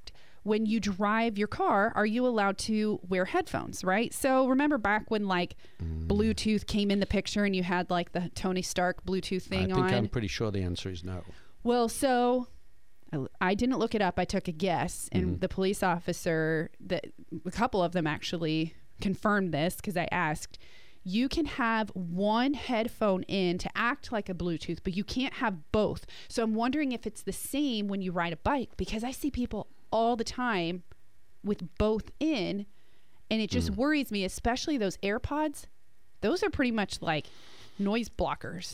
when you drive your car, are you allowed to wear headphones, right? So remember back when like mm. Bluetooth came in the picture and you had like the Tony Stark Bluetooth thing on? I think on. I'm pretty sure the answer is no. Well, so I, I didn't look it up. I took a guess, and Mm-hmm. the police officer, that a couple of them actually confirmed this because I asked. You can have one headphone in to act like a Bluetooth, but you can't have both. So I'm wondering if it's the same when you ride a bike, because I see people all the time with both in, and it just mm. worries me, especially those AirPods. Those are pretty much like noise blockers.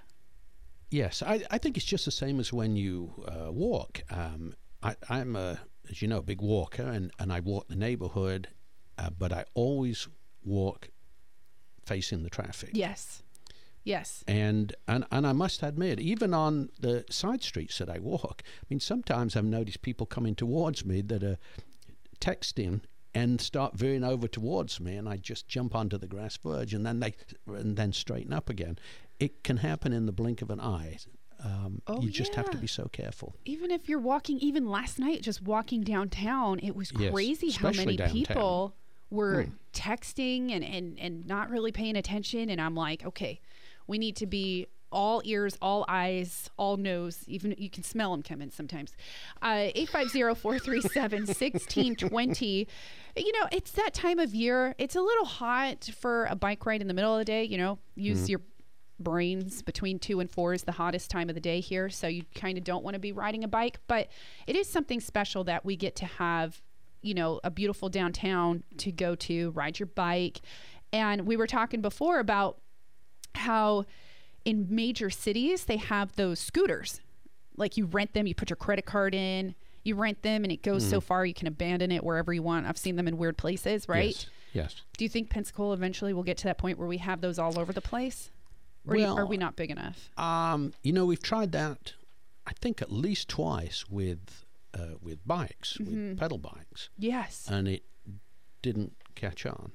Yes, I, I think it's just the same as when you uh, walk. Um, I, I'm, a, as you know, a big walker, and, and I walk the neighborhood, uh, but I always walk facing the traffic. Yes. Yes. And, and and I must admit, even on the side streets that I walk, I mean, sometimes I've noticed people coming towards me that are texting and start veering over towards me, and I just jump onto the grass verge, and then they and then straighten up again. It can happen in the blink of an eye. Um, oh, you just yeah. have to be so careful. Even if you're walking, even last night, just walking downtown, it was Yes, crazy how many downtown. people were Hmm. texting and, and, and not really paying attention. And I'm like, okay, we need to be all ears, all eyes, all nose. Even you can smell them coming sometimes. Uh, eight five zero, four three seven, one six two zero. You know, it's that time of year. It's a little hot for a bike ride in the middle of the day. You know, use Mhm. your brains. Between two and four is the hottest time of the day here. So you kind of don't want to be riding a bike. But it is something special that we get to have, you know, a beautiful downtown to go to, ride your bike. And we were talking before about how in major cities, they have those scooters. Like you rent them, you put your credit card in, you rent them, and it goes Mm. so far you can abandon it wherever you want. I've seen them in weird places, right? Yes. Yes. Do you think Pensacola eventually will get to that point where we have those all over the place? Or do you- Well, are we not big enough? Um, you know, we've tried that, I think, at least twice with uh, with bikes, Mhm. with pedal bikes. Yes. And it didn't catch on.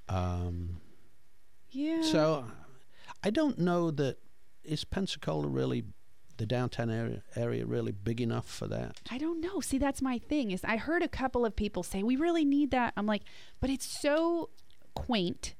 Um, Yeah. So I don't know that, is Pensacola really, the downtown area, area really big enough for that? I don't know. See, that's my thing is I heard a couple of people say, we really need that. I'm like, but it's so quaint.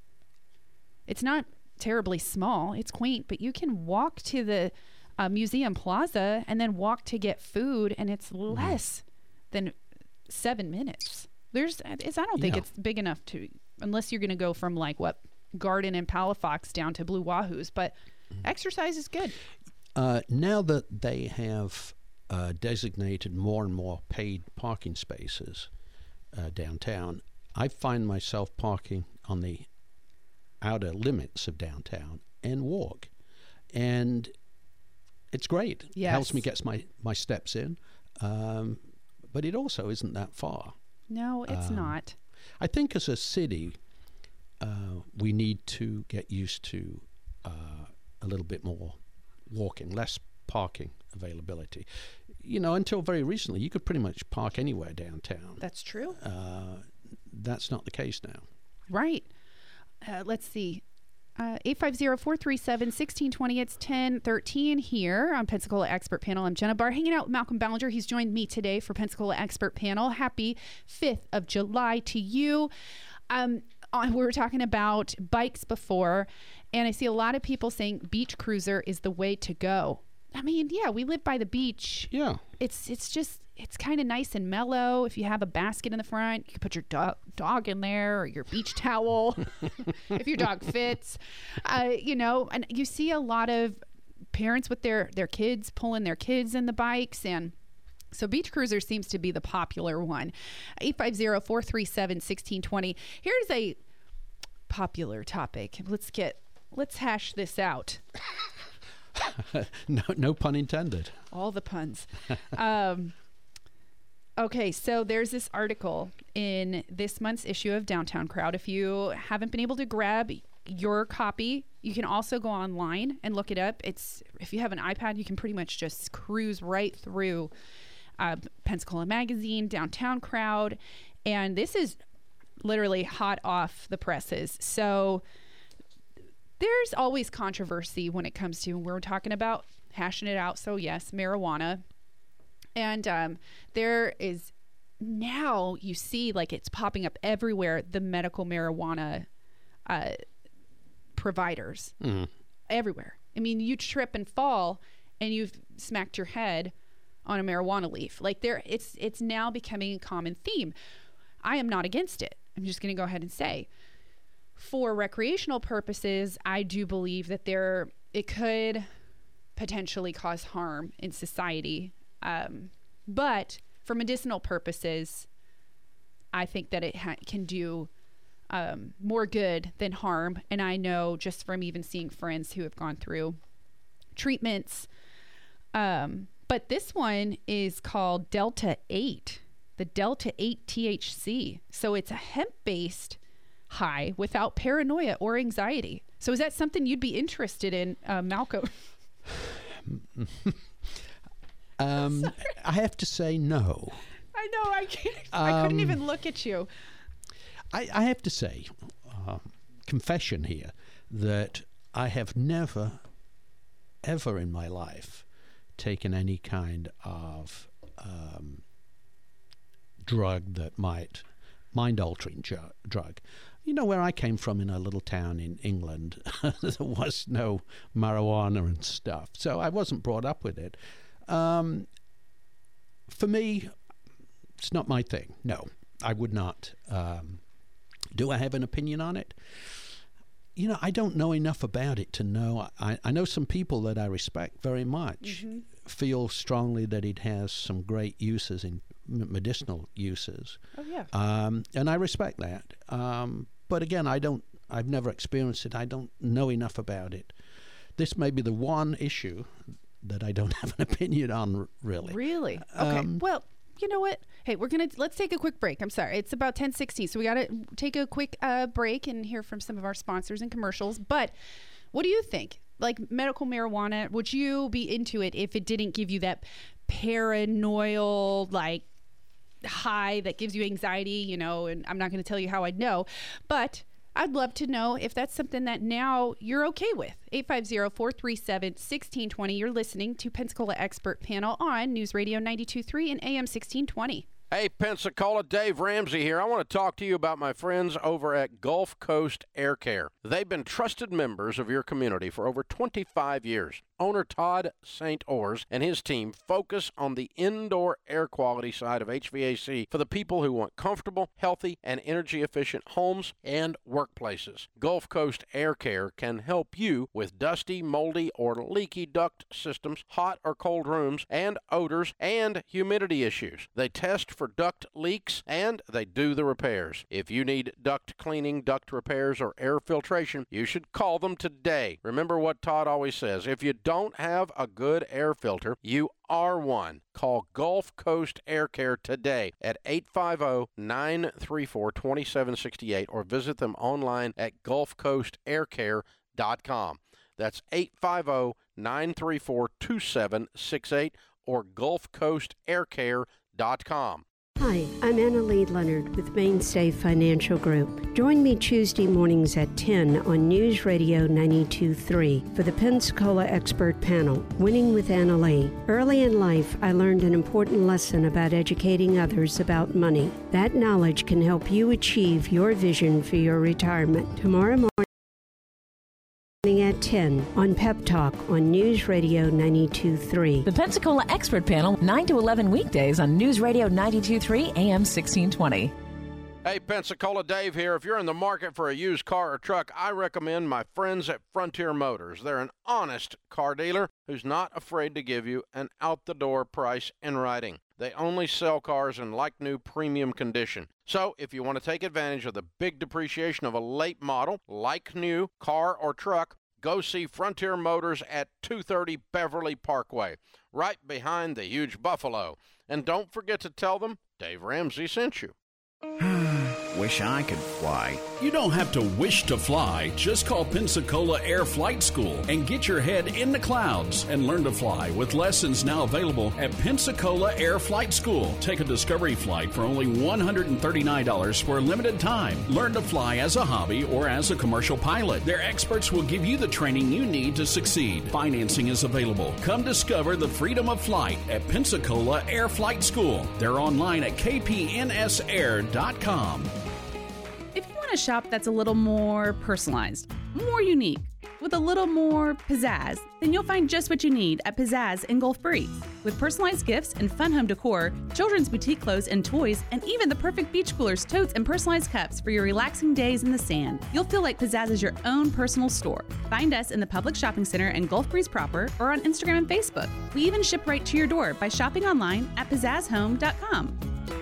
It's not terribly small. It's quaint, but you can walk to the uh, Museum Plaza and then walk to get food, and it's less than seven minutes. There's, it's, I don't think Yeah. it's big enough to, unless you're going to go from like what, Garden and Palafox down to Blue Wahoos, but exercise is good. Uh, now that they have uh, designated more and more paid parking spaces uh, downtown, I find myself parking on the outer limits of downtown and walk. And it's great. It helps me Yes. get my, my steps in. Um, but it also isn't that far. No, it's Um, not. I think as a city, uh, we need to get used to uh, a little bit more walking, less parking availability. You know, until very recently, you could pretty much park anywhere downtown. That's true. Uh, that's not the case now. Right. Uh, let's see. Uh, eight five zero, four three seven, one six two zero. It's ten thirteen here on Pensacola Expert Panel. I'm Jenna Barr, hanging out with Malcolm Ballinger. He's joined me today for Pensacola Expert Panel. Happy fifth of July to you. Um, uh, we were talking about bikes before, and I see a lot of people saying beach cruiser is the way to go. I mean, yeah, we live by the beach. Yeah. It's it's just, it's kind of nice and mellow. If you have a basket in the front, you can put your dog, dog in there, or your beach towel, if your dog fits. Uh, you know, and you see a lot of parents with their, their kids pulling their kids in the bikes, and so beach cruiser seems to be the popular one. eight five zero, four three seven, one six two zero. Here's a popular topic. Let's get, let's hash this out. no, no pun intended. All the puns. um, okay, so there's this article in this month's issue of Downtown Crowd. If you haven't been able to grab your copy, you can also go online and look it up. It's, if you have an iPad, you can pretty much just cruise right through uh, Pensacola Magazine, Downtown Crowd, and this is literally hot off the presses. So there's always controversy when it comes to, we're talking about hashing it out. So yes, marijuana. And um, there is now you see like it's popping up everywhere, the medical marijuana uh, providers. Mm. Everywhere. I mean, you trip and fall and you've smacked your head on a marijuana leaf. Like there, it's it's now becoming a common theme. I am not against it. I'm just going to go ahead and say, for recreational purposes, I do believe that there it could potentially cause harm in society. Um, but for medicinal purposes, I think that it ha- can do um, more good than harm. And I know just from even seeing friends who have gone through treatments. Um, but this one is called Delta eight, the Delta eight T H C. So it's a hemp-based high without paranoia or anxiety. So is that something you'd be interested in, uh, Malcolm? um, I have to say no. I know. I can't. Um, I couldn't even look at you. I, I have to say, uh, confession here, that I have never, ever in my life taken any kind of um, drug that might, mind-altering ju- drug. You know, where I came from in a little town in England, there was no marijuana and stuff. So I wasn't brought up with it. Um, for me, it's not my thing. No, I would not. Um, do I have an opinion on it? You know, I don't know enough about it to know. I, I know some people that I respect very much Mm-hmm. feel strongly that it has some great uses in medicinal uses. Oh, yeah. Um, and I respect that. Um, but again, I don't, I've never experienced it. I don't know enough about it. This may be the one issue that I don't have an opinion on, r- really. Really? Okay. Um, well, you know what? Hey, we're going to, let's take a quick break. I'm sorry. It's about ten sixteen. So we got to take a quick uh, break and hear from some of our sponsors and commercials. But what do you think? Like medical marijuana, would you be into it if it didn't give you that paranoid, like, high that gives you anxiety, you know, and I'm not going to tell you how I'd know, but I'd love to know if that's something that now you're okay with. eight five zero, four three seven, one six two zero. You're listening to Pensacola Expert Panel on News Radio ninety-two point three and A M sixteen twenty. Hey, Pensacola, Dave Ramsey here. I want to talk to you about my friends over at Gulf Coast Air Care. They've been trusted members of your community for over twenty-five years. Owner Todd Saint Ors and his team focus on the indoor air quality side of H V A C for the people who want comfortable, healthy, and energy-efficient homes and workplaces. Gulf Coast Air Care can help you with dusty, moldy, or leaky duct systems, hot or cold rooms, and odors and humidity issues. They test for duct leaks, and they do the repairs. If you need duct cleaning, duct repairs, or air filtration, you should call them today. Remember what Todd always says, if you don't have a good air filter, you are one. Call Gulf Coast Air Care today at eight five zero, nine three four, two seven six eight or visit them online at gulf coast air care dot com. That's eight five zero, nine three four, two seven six eight or gulf coast air care dot com. Hi, I'm Annalee Leonard with Mainstay Financial Group. Join me Tuesday mornings at ten on News Radio ninety-two point three for the Pensacola Expert Panel, Winning with Annalee. Early in life, I learned an important lesson about educating others about money. That knowledge can help you achieve your vision for your retirement. Tomorrow morning at ten on Pep Talk on News Radio ninety-two point three. The Pensacola Expert Panel, nine to eleven weekdays on News Radio ninety-two point three A M sixteen twenty. Hey, Pensacola, Dave here. If you're in the market for a used car or truck, I recommend my friends at Frontier Motors. They're an honest car dealer who's not afraid to give you an out-the-door price in writing. They only sell cars in like-new premium condition. So if you want to take advantage of the big depreciation of a late model, like-new car or truck, go see Frontier Motors at two thirty Beverly Parkway, right behind the huge Buffalo. And don't forget to tell them Dave Ramsey sent you. Wish I could fly. You don't have to wish to fly. Just call Pensacola Air Flight School and get your head in the clouds and learn to fly with lessons now available at Pensacola Air Flight School. Take a discovery flight for only one hundred thirty-nine dollars for a limited time. Learn to fly as a hobby or as a commercial pilot. Their experts will give you the training you need to succeed. Financing is available. Come discover the freedom of flight at Pensacola Air Flight School. They're online at k p n s air dot com. If you want a shop that's a little more personalized, more unique, with a little more pizzazz, then you'll find just what you need at Pizzazz in Gulf Breeze. With personalized gifts and fun home decor, children's boutique clothes and toys, and even the perfect beach coolers, totes, and personalized cups for your relaxing days in the sand, you'll feel like Pizzazz is your own personal store. Find us in the Public Shopping Center in Gulf Breeze proper or on Instagram and Facebook. We even ship right to your door by shopping online at pizzazz home dot com.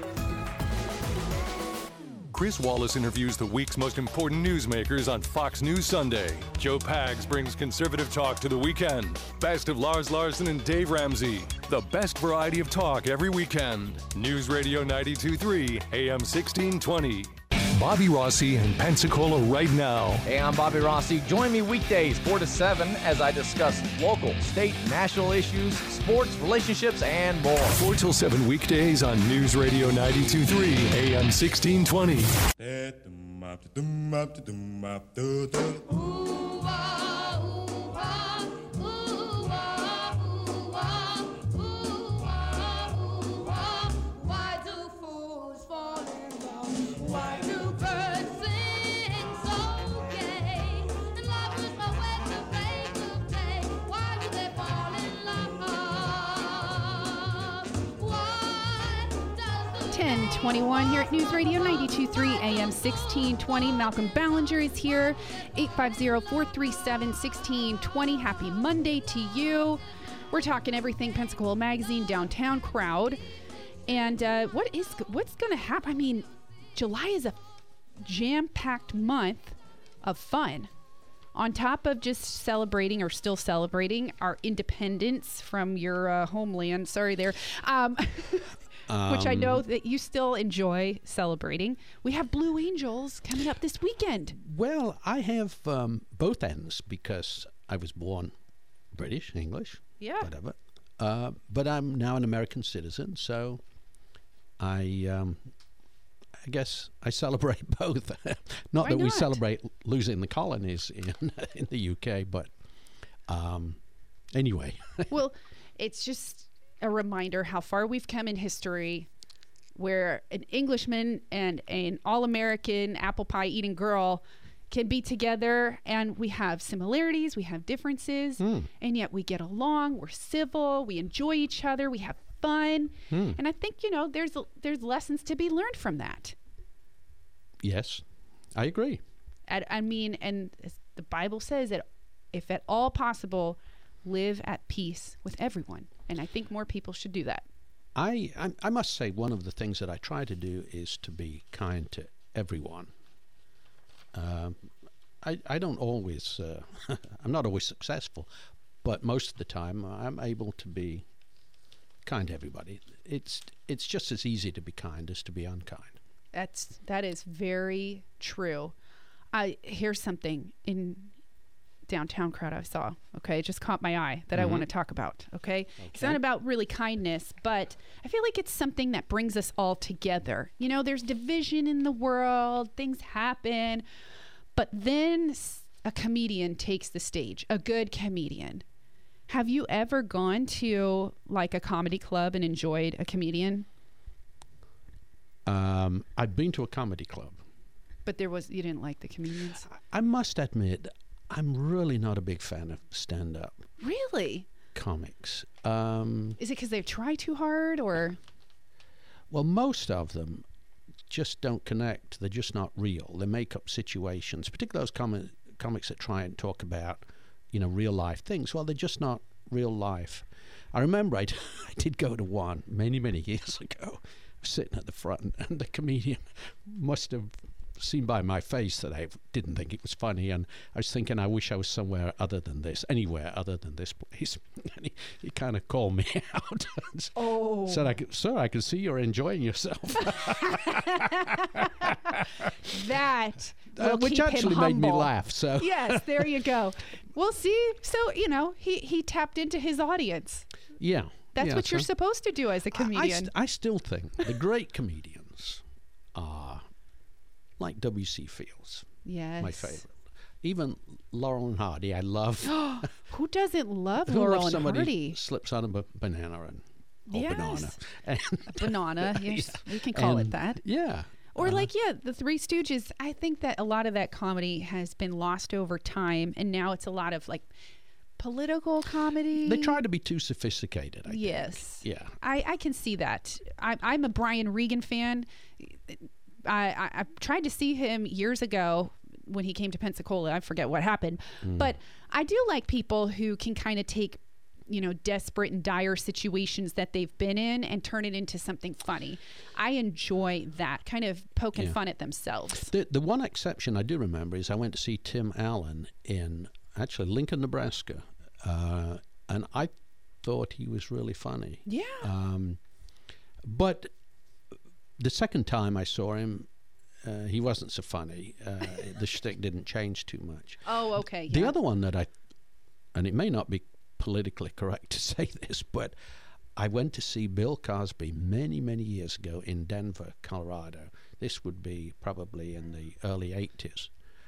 Chris Wallace interviews the week's most important newsmakers on Fox News Sunday. Joe Pags brings conservative talk to the weekend. Best of Lars Larson and Dave Ramsey. The best variety of talk every weekend. News Radio ninety-two point three, A M sixteen twenty. Bobby Rossi in Pensacola right now. Hey, I'm Bobby Rossi. Join me weekdays four to seven as I discuss local, state, national issues, sports, relationships, and more. four till seven weekdays on News Radio ninety-two point three, A M sixteen twenty. ten twenty-one here at News Radio ninety-two point three, A M sixteen twenty. Malcolm Ballinger is here. eight five zero, four three seven, one six two zero. Happy Monday to you. We're talking everything Pensacola Magazine, downtown crowd. And uh, what is what's going to happen? I mean, July is a jam-packed month of fun. On top of just celebrating or still celebrating our independence from your uh, homeland. Sorry there. Um, which I know that you still enjoy celebrating. We have Blue Angels coming up this weekend. Well, I have um, both ends because I was born British, English, yeah, whatever. Uh, but I'm now an American citizen, so I, um, I guess I celebrate both. Not Why that we not? celebrate losing the colonies in in the U K, but um, anyway. Well, it's just a reminder how far we've come in history, where an Englishman and an all-American apple pie eating girl can be together, and we have similarities, we have differences, Mm. and yet we get along, we're civil, we enjoy each other, we have fun. Mm. And I think, you know, there's there's lessons to be learned from that. Yes, I agree. I, I mean, and as the Bible says that if at all possible, live at peace with everyone. And I think more people should do that. I, I I must say one of the things that I try to do is to be kind to everyone. Um, I I don't always uh, I'm not always successful, but most of the time I'm able to be kind to everybody. It's it's just as easy to be kind as to be unkind. That's that is very true. I here's something in downtown crowd I saw. Okay, it just caught my eye that Mhm. I want to talk about. Okay? It's Okay. not about really kindness, but I feel like it's something that brings us all together. You know, there's division in the world, things happen, but then s- a comedian takes the stage, a good comedian. Have you ever gone to like a comedy club and enjoyed a comedian? Um, I've been to a comedy club. But there was you didn't like the comedians? I must admit, I'm really not a big fan of stand-up Really? comics. Um, Is it because they try too hard, or well, most of them just don't connect. They're just not real. They make up situations, particularly those com- comics that try and talk about, you know, real life things. Well, they're just not real life. I remember I, d- I did go to one many, many years ago. I was sitting at the front, and the comedian must have seen by my face that I didn't think it was funny, and I was thinking I wish I was somewhere other than this, anywhere other than this place. And he, he kind of called me out. Oh. Said, I could, sir, I can see you're enjoying yourself. That Uh, will which keep actually him made me humble. laugh. So yes, there you go. Well, see, so, you know, he, he tapped into his audience. yeah. That's yeah, what so you're supposed to do as a I- I, comedian. st- I still think the great comedians are like W C Fields. Yes. My favorite. Even Laurel and Hardy, I love. Who doesn't love Who Laurel loves and somebody Hardy? slips on a b- banana and or Yes. banana. And Banana, yes, we can call it and- that. Yeah. Or Uh, like, yeah, the Three Stooges. I think that a lot of that comedy has been lost over time, and now it's a lot of like political comedy. They try to be too sophisticated. I Yes. think. Yeah. I, I can see that. I, I'm a Brian Regan fan. I, I, I tried to see him years ago when he came to Pensacola. I forget what happened. Mm. But I do like people who can kind of take, you know, desperate and dire situations that they've been in and turn it into something funny. I enjoy that, kind of poking Yeah. fun at themselves. The the one exception I do remember is I went to see Tim Allen in actually Lincoln, Nebraska, uh, and I thought he was really funny. Yeah. Um, but the second time I saw him, uh, he wasn't so funny. Uh, the shtick didn't change too much. Oh, okay. The yeah. other one that I, and it may not be politically correct to say this, but I went to see Bill Cosby many, many years ago in Denver, Colorado. This would be probably in the early eighties.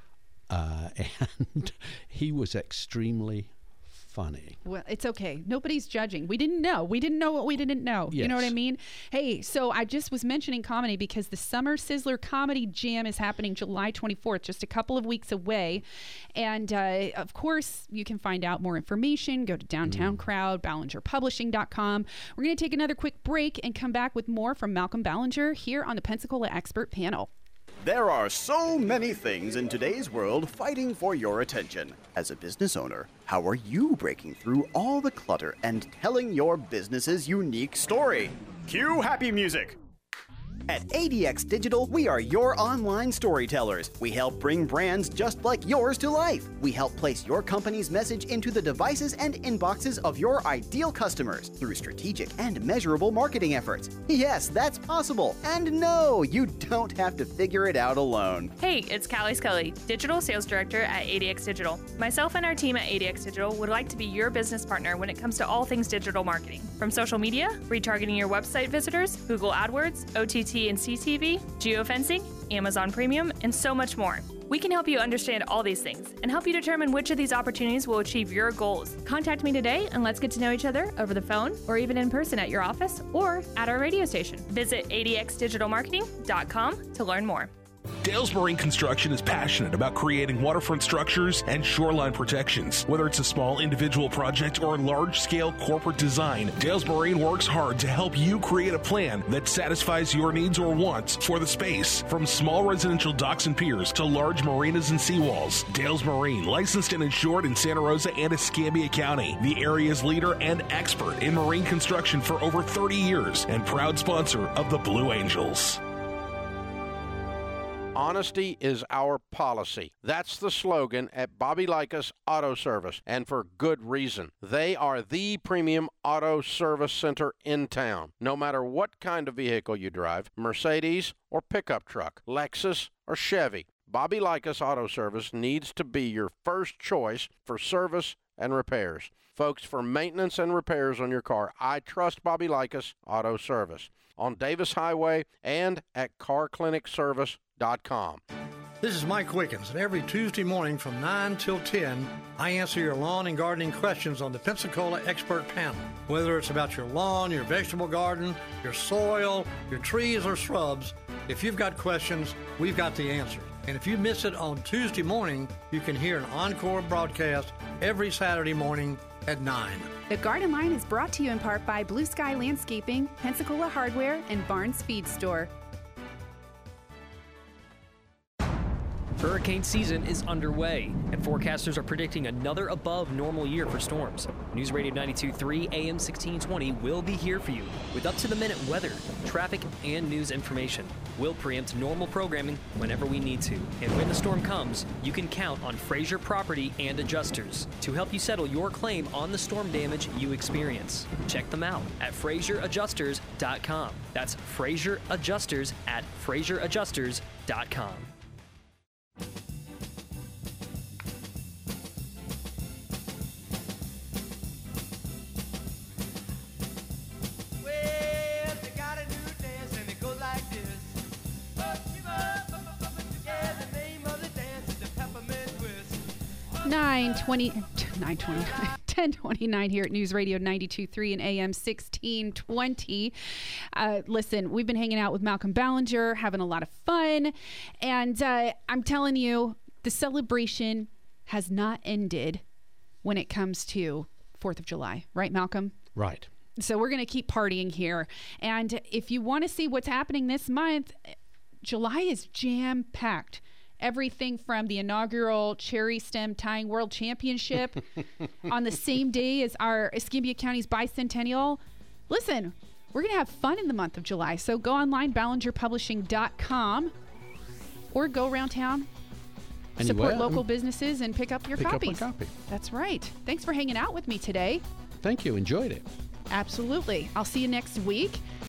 Uh, and he was extremely funny. Well, it's okay. Nobody's judging. We didn't know. We didn't know what we didn't know. You know what I Yes. mean? Hey, so I just was mentioning comedy because the Summer Sizzler Comedy Jam is happening July twenty-fourth, just a couple of weeks away. And uh, of course, you can find out more information. Go to Downtown Crowd, ballinger publishing dot com. We're going to take another quick break and come back with more from Malcolm Ballinger here on the Pensacola Expert Panel. There are so many things in today's world fighting for your attention. As a business owner, how are you breaking through all the clutter and telling your business's unique story? Cue happy music! At A D X Digital, we are your online storytellers. We help bring brands just like yours to life. We help place your company's message into the devices and inboxes of your ideal customers through strategic and measurable marketing efforts. Yes, that's possible. And no, you don't have to figure it out alone. Hey, it's Callie Scully, Digital Sales Director at A D X Digital. Myself and our team at A D X Digital would like to be your business partner when it comes to all things digital marketing. From social media, retargeting your website visitors, Google AdWords, O T T and C T V, geofencing, Amazon Premium, and so much more. We can help you understand all these things and help you determine which of these opportunities will achieve your goals. Contact me today and let's get to know each other over the phone or even in person at your office or at our radio station. Visit A D X digital marketing dot com to learn more. Dales Marine Construction is passionate about creating waterfront structures and shoreline protections. Whether it's a small individual project or a large-scale corporate design, Dales Marine works hard to help you create a plan that satisfies your needs or wants for the space. From small residential docks and piers to large marinas and seawalls, Dales Marine, licensed and insured in Santa Rosa and Escambia County, the area's leader and expert in marine construction for over thirty years and proud sponsor of the Blue Angels. Honesty is our policy. That's the slogan at Bobby Likas Auto Service, and for good reason. They are the premium auto service center in town. No matter what kind of vehicle you drive, Mercedes or pickup truck, Lexus or Chevy, Bobby Likas Auto Service needs to be your first choice for service and repairs. Folks, for maintenance and repairs on your car, I trust Bobby Likas Auto Service on Davis Highway and at car clinic service dot com. This is Mike Wickens, and every Tuesday morning from nine till ten, I answer your lawn and gardening questions on the Pensacola Expert Panel. Whether it's about your lawn, your vegetable garden, your soil, your trees or shrubs, if you've got questions, we've got the answers. And if you miss it on Tuesday morning, you can hear an encore broadcast every Saturday morning at nine. The Garden Line is brought to you in part by Blue Sky Landscaping, Pensacola Hardware, and Barnes Feed Store. Hurricane season is underway, and forecasters are predicting another above-normal year for storms. News Radio ninety-two point three A M sixteen twenty will be here for you with up-to-the-minute weather, traffic, and news information. We'll preempt normal programming whenever we need to. And when the storm comes, you can count on Fraser Property and Adjusters to help you settle your claim on the storm damage you experience. Check them out at fraser adjusters dot com. That's Fraser Adjusters at fraser adjusters dot com. nine twenty, nine twenty-nine, ten twenty-nine here at News Radio ninety-two point three and A M sixteen twenty. Uh, listen, we've been hanging out with Malcolm Ballinger, having a lot of fun. And uh, I'm telling you, the celebration has not ended when it comes to fourth of July. Right, Malcolm? Right. So we're going to keep partying here. And if you want to see what's happening this month, July is jam-packed. Everything from the inaugural cherry stem tying world championship on the same day as our Escambia County's bicentennial. Listen, we're going to have fun in the month of July. So go online, ballinger publishing dot com, or go around town, Anywhere. support local businesses, and pick up your Pick copies. up a copy. That's right. Thanks for hanging out with me today. Thank you. Enjoyed it. Absolutely. I'll see you next week.